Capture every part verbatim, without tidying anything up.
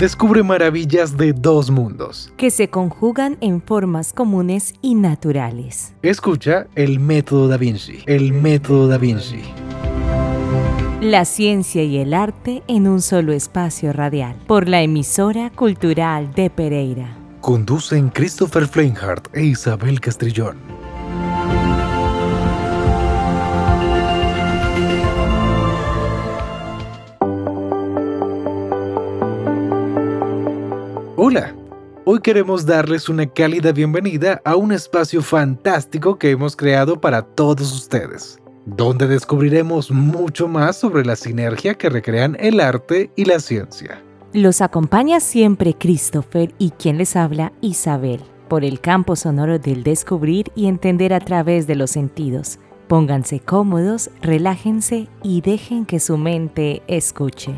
Descubre maravillas de dos mundos que se conjugan en formas comunes y naturales. Escucha el método Da Vinci. El método Da Vinci. La ciencia y el arte en un solo espacio radial. Por la emisora cultural de Pereira. Conducen Christopher Fleinhardt e Isabel Castrillón. Hola, hoy queremos darles una cálida bienvenida a un espacio fantástico que hemos creado para todos ustedes, donde descubriremos mucho más sobre la sinergia que recrean el arte y la ciencia. Los acompaña siempre Christopher y quien les habla, Isabel, por el campo sonoro del descubrir y entender a través de los sentidos. Pónganse cómodos, relájense y dejen que su mente escuche.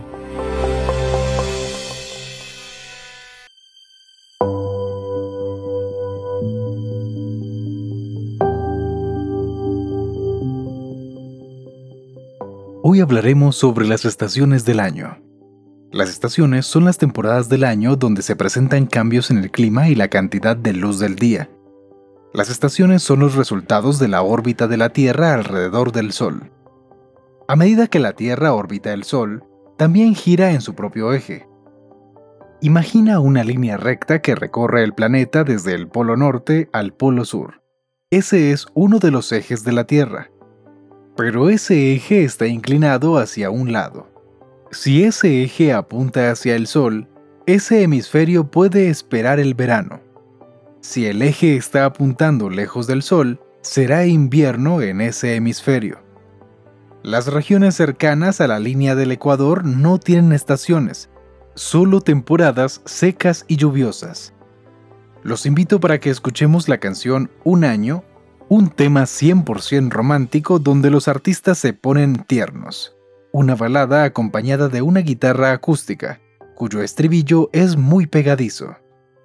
Hoy hablaremos sobre las estaciones del año. Las estaciones son las temporadas del año donde se presentan cambios en el clima y la cantidad de luz del día. Las estaciones son los resultados de la órbita de la Tierra alrededor del Sol. A medida que la Tierra orbita el Sol, también gira en su propio eje. Imagina una línea recta que recorre el planeta desde el polo norte al polo sur. Ese es uno de los ejes de la Tierra. Pero ese eje está inclinado hacia un lado. Si ese eje apunta hacia el Sol, ese hemisferio puede esperar el verano. Si el eje está apuntando lejos del Sol, será invierno en ese hemisferio. Las regiones cercanas a la línea del Ecuador no tienen estaciones, solo temporadas secas y lluviosas. Los invito para que escuchemos la canción Un Año, un tema cien por ciento romántico donde los artistas se ponen tiernos. Una balada acompañada de una guitarra acústica, cuyo estribillo es muy pegadizo.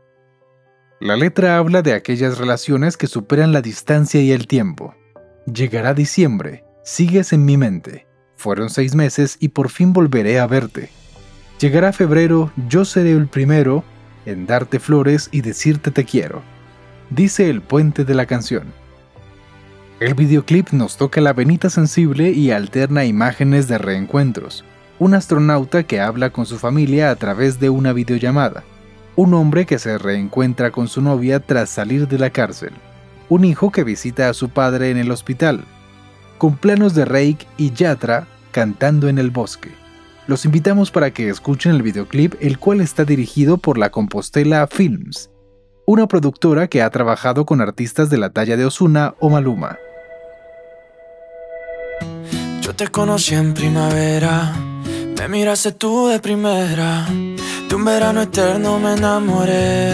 La letra habla de aquellas relaciones que superan la distancia y el tiempo. Llegará diciembre, sigues en mi mente. Fueron seis meses y por fin volveré a verte. Llegará febrero, yo seré el primero en darte flores y decirte te quiero, dice el puente de la canción. El videoclip nos toca la venita sensible y alterna imágenes de reencuentros. Un astronauta que habla con su familia a través de una videollamada. Un hombre que se reencuentra con su novia tras salir de la cárcel. Un hijo que visita a su padre en el hospital. Con planos de Reik y Yatra cantando en el bosque. Los invitamos para que escuchen el videoclip, el cual está dirigido por la Compostela Films, una productora que ha trabajado con artistas de la talla de Ozuna o Maluma. Yo te conocí en primavera, me miraste tú de primera, de un verano eterno me enamoré.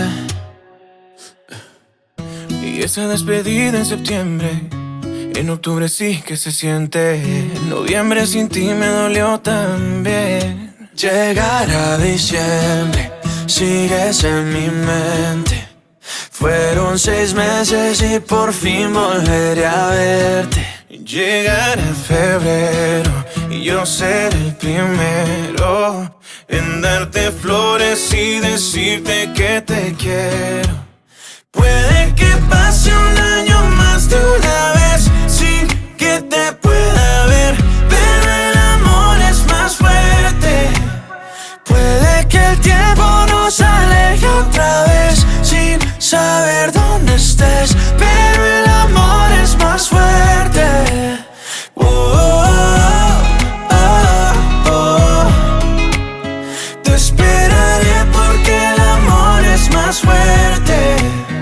Y esa despedida en septiembre, en octubre sí que se siente, en noviembre sin ti me dolió también. Llegará diciembre, sigues en mi mente. Fueron seis meses y por fin volveré a verte. Llegará febrero y yo seré el primero en darte flores y decirte que te quiero. Puede que pase un año más de una vez sin que te pueda ver, pero el amor es más fuerte. Puede que el tiempo nos aleje otra vez sin saber dónde estés, pero el amor es más fuerte. Oh, oh, oh, oh. Te esperaré porque el amor es más fuerte.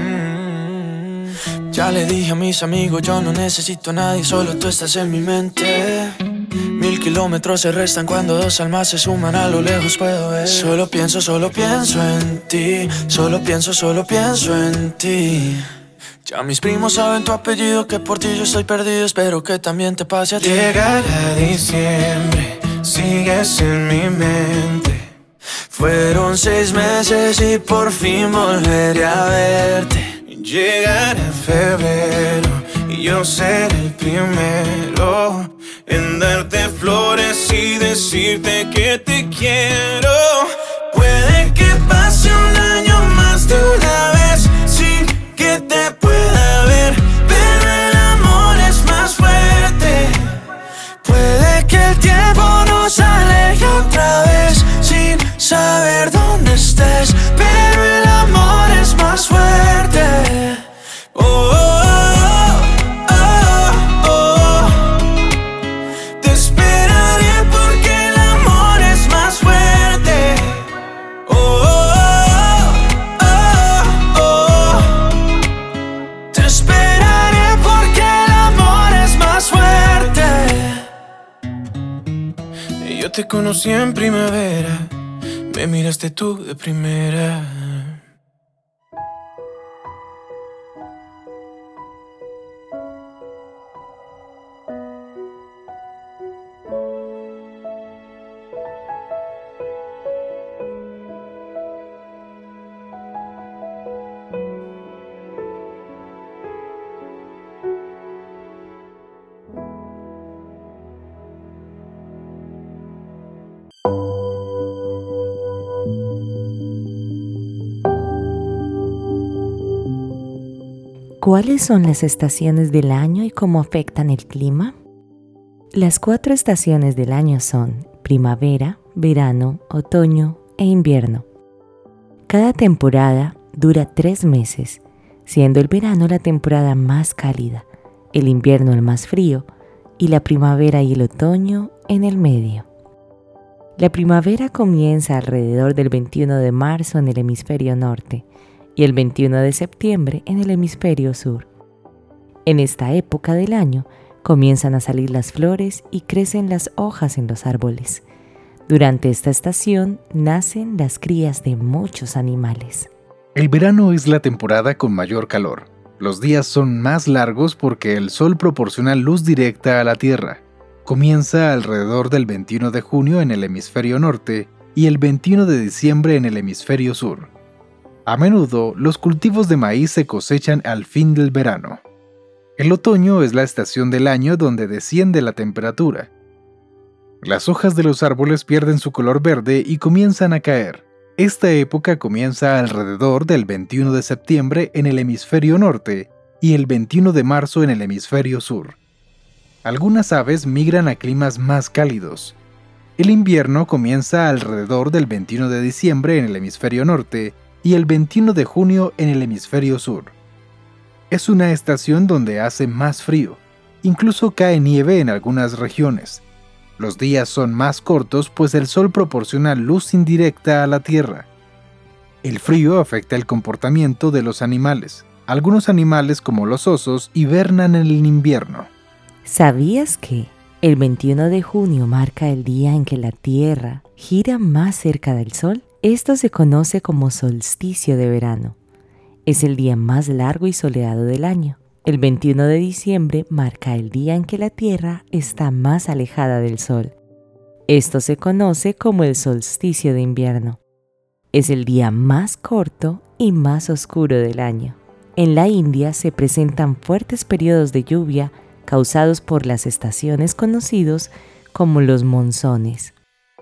mm. Ya le dije a mis amigos, yo no necesito a nadie, solo tú estás en mi mente. Mil kilómetros se restan cuando dos almas se suman, a lo lejos puedo ver. Solo pienso, solo pienso en ti, solo pienso, solo pienso en ti. Ya mis primos saben tu apellido, que por ti yo estoy perdido, espero que también te pase a ti. Llegará diciembre, sigues en mi mente. Fueron seis meses y por fin volveré a verte. Llegará febrero y yo seré el primero en darte flores y decirte que te quiero. Puede que más de una vez sin que te pueda ver. Pero el amor es más fuerte. Puede que el tiempo nos aleje otra vez sin saber dónde estés, pero el amor es más fuerte. Oh, oh, oh, oh, oh. Te esperaré porque el amor es más fuerte. Oh, oh, oh, oh. Te esperaré porque el amor es más fuerte. Yo te conocí en primavera, me miraste tú de primera. ¿Cuáles son las estaciones del año y cómo afectan el clima? Las cuatro estaciones del año son primavera, verano, otoño e invierno. Cada temporada dura tres meses, siendo el verano la temporada más cálida, el invierno el más frío y la primavera y el otoño en el medio. La primavera comienza alrededor del veintiuno de marzo en el hemisferio norte y el veintiuno de septiembre en el hemisferio sur. En esta época del año comienzan a salir las flores y crecen las hojas en los árboles. Durante esta estación nacen las crías de muchos animales. El verano es la temporada con mayor calor. Los días son más largos porque el sol proporciona luz directa a la Tierra. Comienza alrededor del veintiuno de junio en el hemisferio norte y el veintiuno de diciembre en el hemisferio sur. A menudo, los cultivos de maíz se cosechan al fin del verano. El otoño es la estación del año donde desciende la temperatura. Las hojas de los árboles pierden su color verde y comienzan a caer. Esta época comienza alrededor del veintiuno de septiembre en el hemisferio norte y el veintiuno de marzo en el hemisferio sur. Algunas aves migran a climas más cálidos. El invierno comienza alrededor del veintiuno de diciembre en el hemisferio norte y el veintiuno de junio en el hemisferio sur. Es una estación donde hace más frío, incluso cae nieve en algunas regiones. Los días son más cortos pues el sol proporciona luz indirecta a la Tierra. El frío afecta el comportamiento de los animales. Algunos animales como los osos hibernan en el invierno. ¿Sabías que el veintiuno de junio marca el día en que la Tierra gira más cerca del Sol? Esto se conoce como solsticio de verano. Es el día más largo y soleado del año. El veintiuno de diciembre marca el día en que la Tierra está más alejada del Sol. Esto se conoce como el solsticio de invierno. Es el día más corto y más oscuro del año. En la India se presentan fuertes periodos de lluvia causados por las estaciones conocidos como los monzones.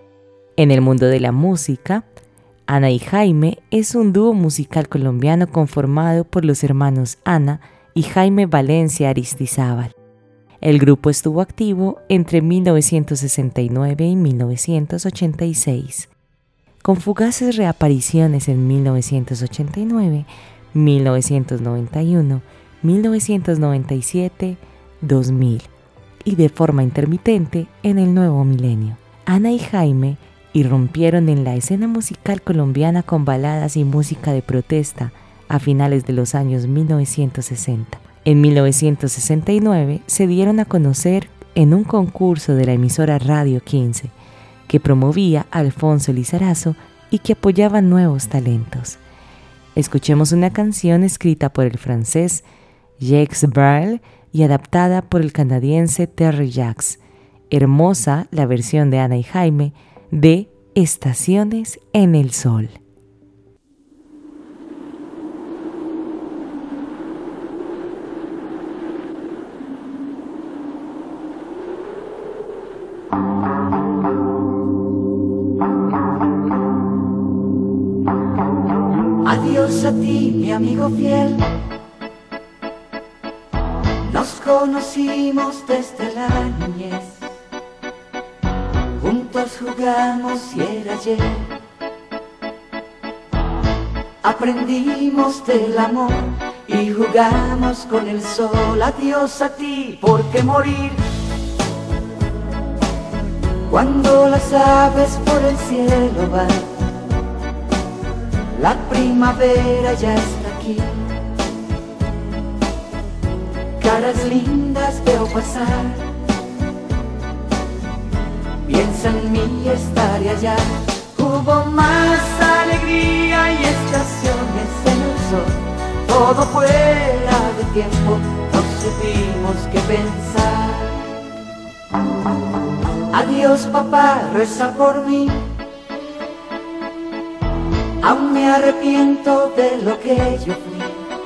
En el mundo de la música, Ana y Jaime es un dúo musical colombiano conformado por los hermanos Ana y Jaime Valencia Aristizábal. El grupo estuvo activo entre mil novecientos sesenta y nueve y mil novecientos ochenta y seis, con fugaces reapariciones en mil novecientos ochenta y nueve, mil novecientos noventa y uno, mil novecientos noventa y siete, dos mil y de forma intermitente en el nuevo milenio. Ana y Jaime irrumpieron en la escena musical colombiana con baladas y música de protesta a finales de los años mil novecientos sesenta. En mil novecientos sesenta y nueve se dieron a conocer en un concurso de la emisora Radio quince, que promovía a Alfonso Lizarazo y que apoyaba nuevos talentos. Escuchemos una canción escrita por el francés Jacques Brel y adaptada por el canadiense Terry Jacques. Hermosa la versión de Ana y Jaime de Estaciones en el Sol. Adiós Adiós a ti, mi amigo fiel. Nos conocimos desde la niñez. Juntos jugamos y era ayer. Aprendimos del amor y jugamos con el sol. Adiós a ti, ¿por qué morir? Cuando las aves por el cielo van, la primavera ya está aquí. Caras lindas veo pasar, piensa en mí, estaré allá. Hubo más alegría y estaciones en el sol. Todo fuera de tiempo, no supimos qué pensar. Adiós papá, reza por mí. Aún me arrepiento de lo que yo fui.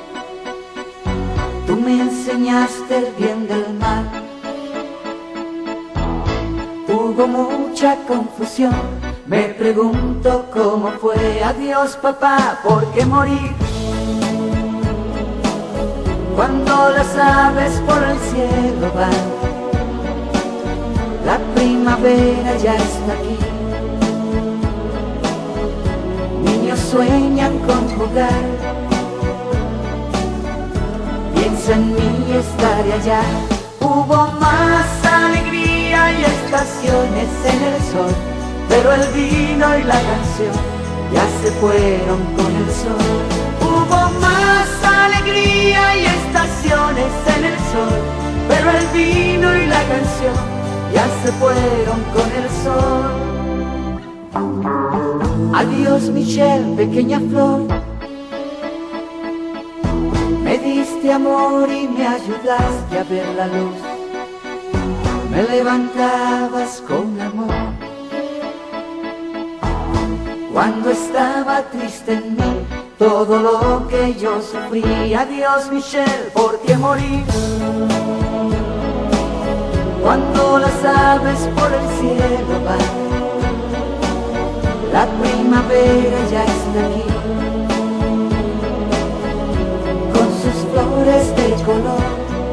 Tú me enseñaste el bien del mal. Hubo mucha confusión, me pregunto cómo fue. Adiós papá, ¿por qué morir? Cuando las aves por el cielo van, la primavera ya está aquí. Niños sueñan con jugar, piensa en mí, estaré allá. Hubo más alegría y estaciones en el sol, pero el vino y la canción ya se fueron con el sol. Hubo más alegría y estaciones en el sol, pero el vino y la canción ya se fueron con el sol. Adiós Michelle, pequeña flor. Me diste amor y me ayudaste a ver la luz. Me levantabas con amor cuando estaba triste en mí, todo lo que yo sufrí. Adiós Michelle, ¿por qué morir? Cuando las aves por el cielo van, la primavera ya está aquí, con sus flores de color.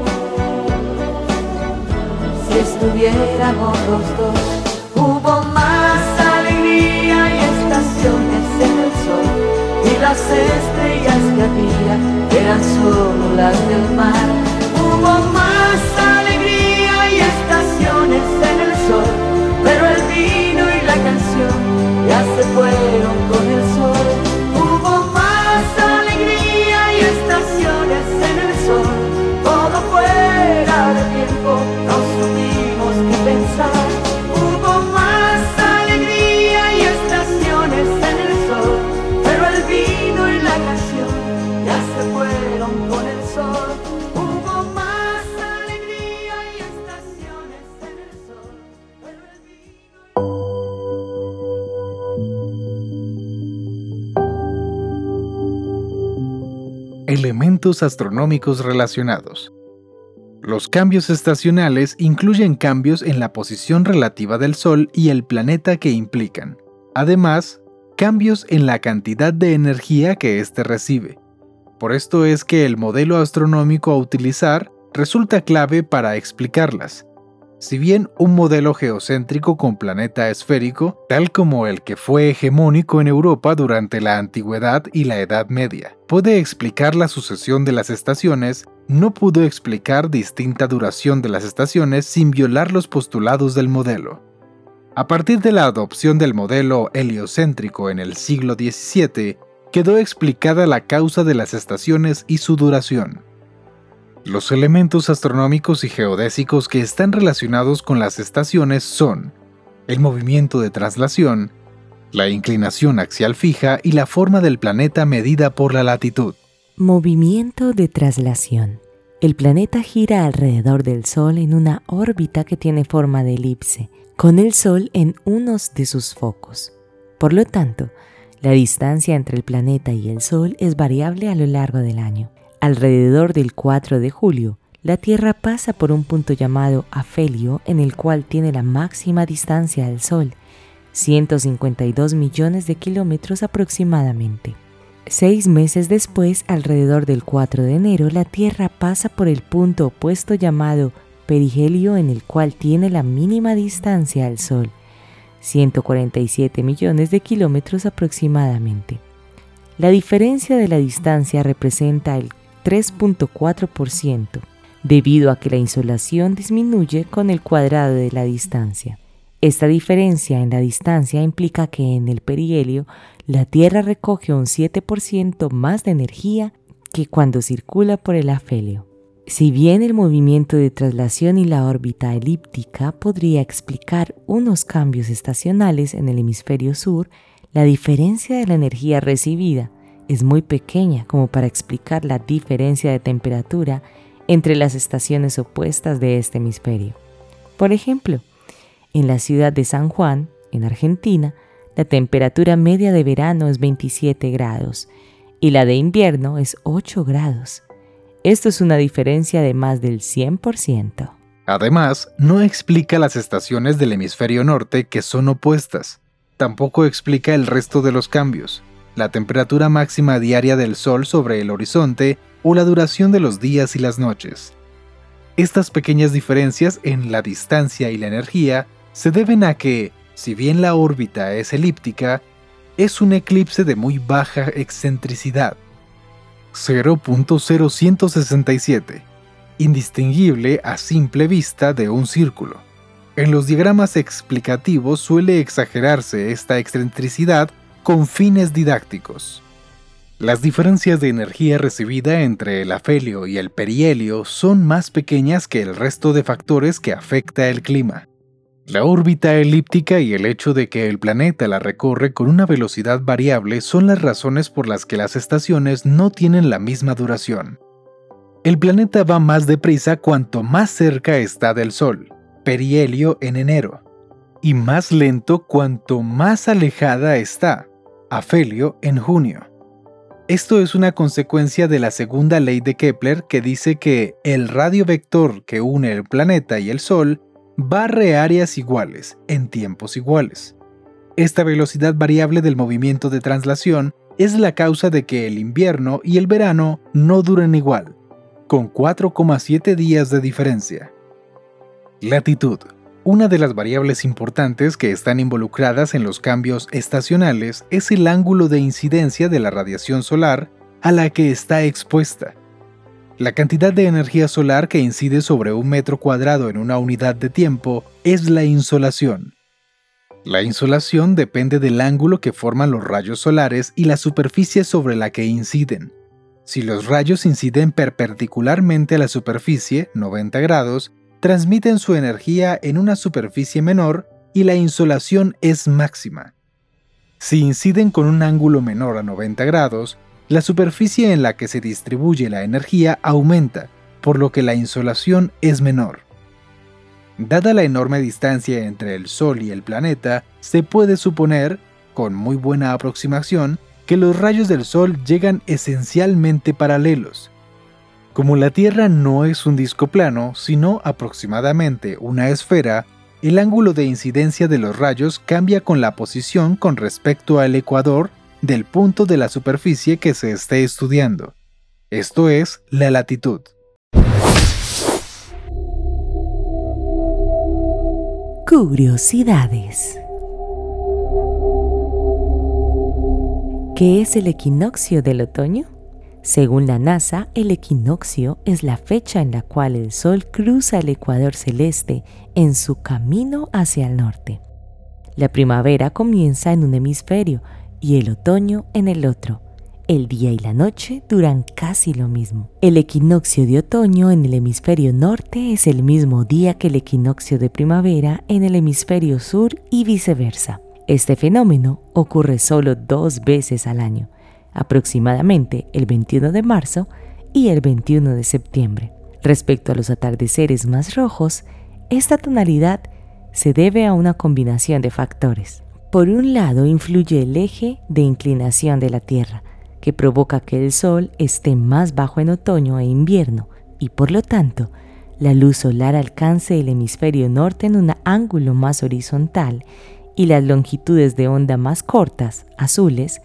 Si estuviéramos los dos, hubo más alegría y estaciones en el sol, y las estrellas que había eran solo las del mar. Hubo más alegría y estaciones en el sol, pero el vino y la canción ya se fueron con el sol. Hubo más alegría y estaciones en el sol, todo fuera de tiempo, no supimos qué pensar. Hubo más alegría y estaciones en el sol, pero el vino y la canción ya se fueron con el sol. Hubo más alegría y estaciones en el sol, pero el vino... Elementos astronómicos relacionados. Los cambios estacionales incluyen cambios en la posición relativa del Sol y el planeta que implican. Además, cambios en la cantidad de energía que éste recibe. Por esto es que el modelo astronómico a utilizar resulta clave para explicarlas. Si bien un modelo geocéntrico con planeta esférico, tal como el que fue hegemónico en Europa durante la Antigüedad y la Edad Media, puede explicar la sucesión de las estaciones, no pudo explicar distinta duración de las estaciones sin violar los postulados del modelo. A partir de la adopción del modelo heliocéntrico en el siglo diecisiete, quedó explicada la causa de las estaciones y su duración. Los elementos astronómicos y geodésicos que están relacionados con las estaciones son el movimiento de traslación, la inclinación axial fija y la forma del planeta medida por la latitud. Movimiento de traslación. El planeta gira alrededor del Sol en una órbita que tiene forma de elipse, con el Sol en uno de sus focos. Por lo tanto, la distancia entre el planeta y el Sol es variable a lo largo del año. Alrededor del cuatro de julio, la Tierra pasa por un punto llamado afelio en el cual tiene la máxima distancia del Sol, ciento cincuenta y dos millones de kilómetros aproximadamente. Seis meses después, alrededor del cuatro de enero, la Tierra pasa por el punto opuesto llamado perihelio, en el cual tiene la mínima distancia al Sol, ciento cuarenta y siete millones de kilómetros aproximadamente. La diferencia de la distancia representa el tres punto cuatro por ciento, debido a que la insolación disminuye con el cuadrado de la distancia. Esta diferencia en la distancia implica que en el perihelio la Tierra recoge un siete por ciento más de energía que cuando circula por el afelio. Si bien el movimiento de traslación y la órbita elíptica podría explicar unos cambios estacionales en el hemisferio sur, la diferencia de la energía recibida es muy pequeña como para explicar la diferencia de temperatura entre las estaciones opuestas de este hemisferio. Por ejemplo, en la ciudad de San Juan, en Argentina, la temperatura media de verano es veintisiete grados y la de invierno es ocho grados. Esto es una diferencia de más del cien por ciento. Además, no explica las estaciones del hemisferio norte que son opuestas. Tampoco explica el resto de los cambios, la temperatura máxima diaria del Sol sobre el horizonte o la duración de los días y las noches. Estas pequeñas diferencias en la distancia y la energía se deben a que, si bien la órbita es elíptica, es un eclipse de muy baja excentricidad, cero punto cero uno seis siete, indistinguible a simple vista de un círculo. En los diagramas explicativos suele exagerarse esta excentricidad con fines didácticos. Las diferencias de energía recibida entre el afelio y el perihelio son más pequeñas que el resto de factores que afecta el clima. La órbita elíptica y el hecho de que el planeta la recorre con una velocidad variable son las razones por las que las estaciones no tienen la misma duración. El planeta va más deprisa cuanto más cerca está del Sol, perihelio en enero, y más lento cuanto más alejada está, afelio en junio. Esto es una consecuencia de la segunda ley de Kepler, que dice que el radio vector que une el planeta y el Sol barre áreas iguales en tiempos iguales. Esta velocidad variable del movimiento de traslación es la causa de que el invierno y el verano no duren igual, con cuatro coma siete días de diferencia. Latitud. Una de las variables importantes que están involucradas en los cambios estacionales es el ángulo de incidencia de la radiación solar a la que está expuesta. La cantidad de energía solar que incide sobre un metro cuadrado en una unidad de tiempo es la insolación. La insolación depende del ángulo que forman los rayos solares y la superficie sobre la que inciden. Si los rayos inciden perpendicularmente a la superficie, noventa grados, transmiten su energía en una superficie menor y la insolación es máxima. Si inciden con un ángulo menor a noventa grados, la superficie en la que se distribuye la energía aumenta, por lo que la insolación es menor. Dada la enorme distancia entre el Sol y el planeta, se puede suponer, con muy buena aproximación, que los rayos del Sol llegan esencialmente paralelos. Como la Tierra no es un disco plano, sino aproximadamente una esfera, el ángulo de incidencia de los rayos cambia con la posición con respecto al ecuador del punto de la superficie que se esté estudiando. Esto es la latitud. Curiosidades. ¿Qué es el equinoccio del otoño? Según la NASA, el equinoccio es la fecha en la cual el Sol cruza el ecuador celeste en su camino hacia el norte. La primavera comienza en un hemisferio y el otoño en el otro. El día y la noche duran casi lo mismo. El equinoccio de otoño en el hemisferio norte es el mismo día que el equinoccio de primavera en el hemisferio sur y viceversa. Este fenómeno ocurre solo dos veces al año, aproximadamente el veintiuno de marzo y el veintiuno de septiembre. Respecto a los atardeceres más rojos, esta tonalidad se debe a una combinación de factores. Por un lado, influye el eje de inclinación de la Tierra, que provoca que el Sol esté más bajo en otoño e invierno y, por lo tanto, la luz solar alcance el hemisferio norte en un ángulo más horizontal y las longitudes de onda más cortas, azules,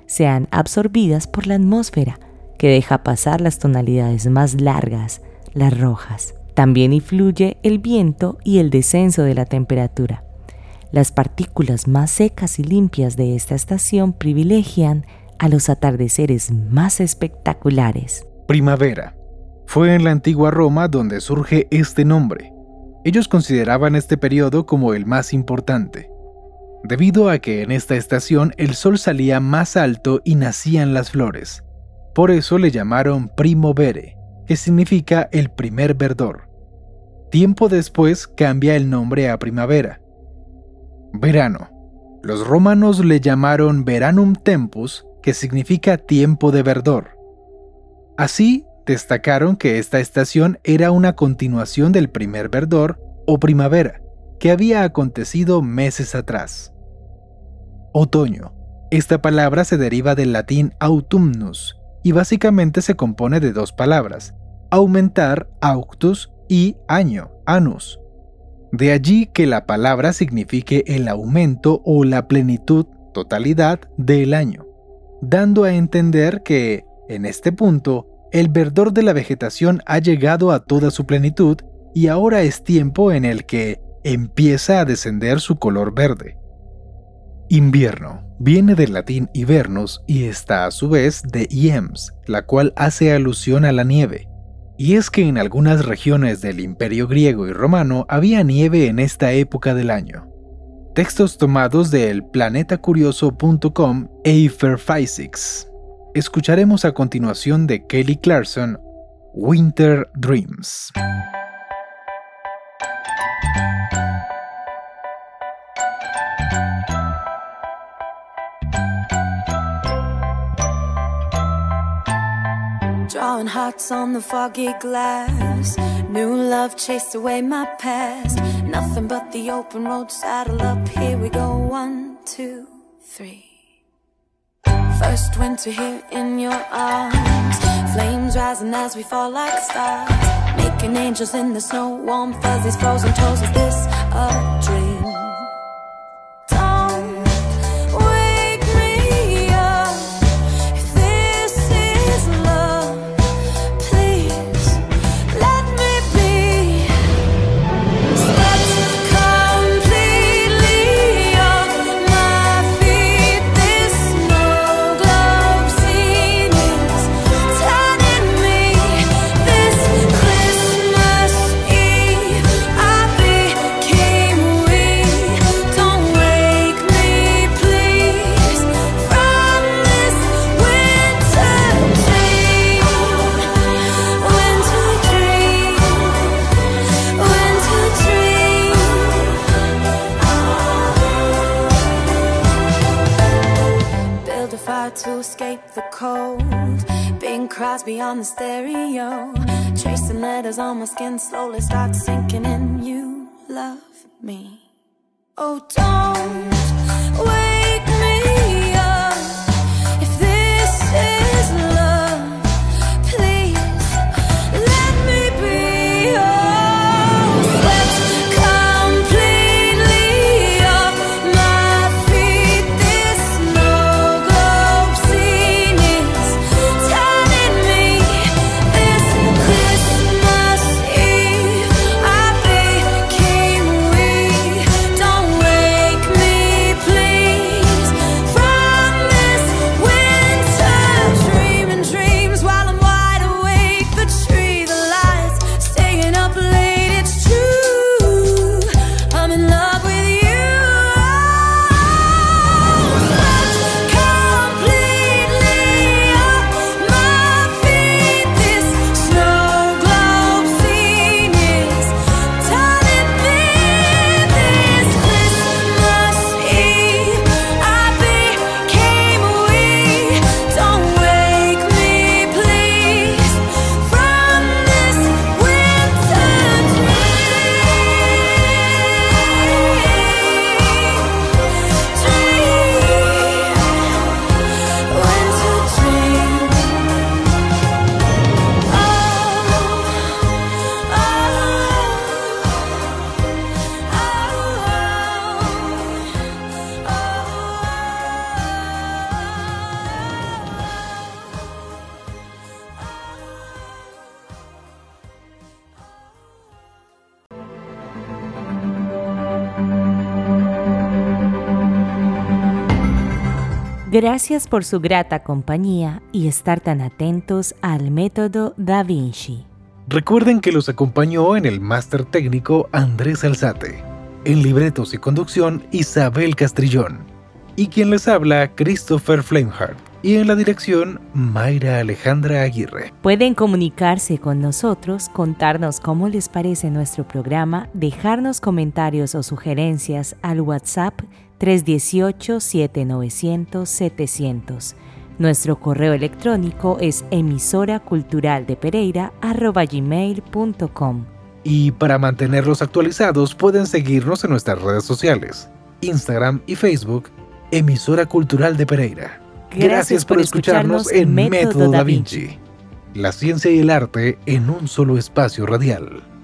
sean absorbidas por la atmósfera, que deja pasar las tonalidades más largas, las rojas. También influye el viento y el descenso de la temperatura. Las partículas más secas y limpias de esta estación privilegian a los atardeceres más espectaculares. Primavera. Fue en la antigua Roma donde surge este nombre. Ellos consideraban este periodo como el más importante, debido a que en esta estación el sol salía más alto y nacían las flores. Por eso le llamaron Primovere, que significa el primer verdor. Tiempo después cambia el nombre a primavera. Verano. Los romanos le llamaron Veranum Tempus, que significa tiempo de verdor. Así, destacaron que esta estación era una continuación del primer verdor o primavera, que había acontecido meses atrás. Otoño. Esta palabra se deriva del latín autumnus y básicamente se compone de dos palabras, aumentar, auctus, y año, annus. De allí que la palabra signifique el aumento o la plenitud, totalidad del año, dando a entender que, en este punto, el verdor de la vegetación ha llegado a toda su plenitud y ahora es tiempo en el que empieza a descender su color verde. Invierno. Viene del latín hibernus y está a su vez de iems, la cual hace alusión a la nieve. Y es que en algunas regiones del Imperio griego y romano había nieve en esta época del año. Textos tomados de el planeta curioso punto com e Hyperphysics. Escucharemos a continuación de Kelly Clarkson, Winter Dreams. Drawing hearts on the foggy glass. New love chased away my past. Nothing but the open road, saddle up. Here we go, one, two, three. First winter here in your arms. Flames rising as we fall like stars. Making angels in the snow, warm fuzzies, frozen toes. Is this a dream? To escape the cold, Bing Crosby on the stereo, tracing letters on my skin, slowly start sinking in. You love me. Oh, don't wake me up. If this is love, please let me be yours. Swept completely off my feet. This snow globe scene is turning me. This Christmas Eve I became weak. Don't wake me, Gracias por su grata compañía y estar tan atentos al método Da Vinci. Recuerden que los acompañó en el máster técnico Andrés Alzate, en libretos y conducción Isabel Castrillón, y quien les habla Christopher Flamehart, y en la dirección Mayra Alejandra Aguirre. Pueden comunicarse con nosotros, contarnos cómo les parece nuestro programa, dejarnos comentarios o sugerencias al WhatsApp tres uno ocho, siete nueve cero cero, siete cero cero. Nuestro correo electrónico es emisoraculturaldepereira arroba gmail punto com. Y para mantenerlos actualizados pueden seguirnos en nuestras redes sociales, Instagram y Facebook, Emisora Cultural de Pereira. Gracias, Gracias por, por escucharnos, escucharnos en Método Da Vinci. La ciencia y el arte en un solo espacio radial.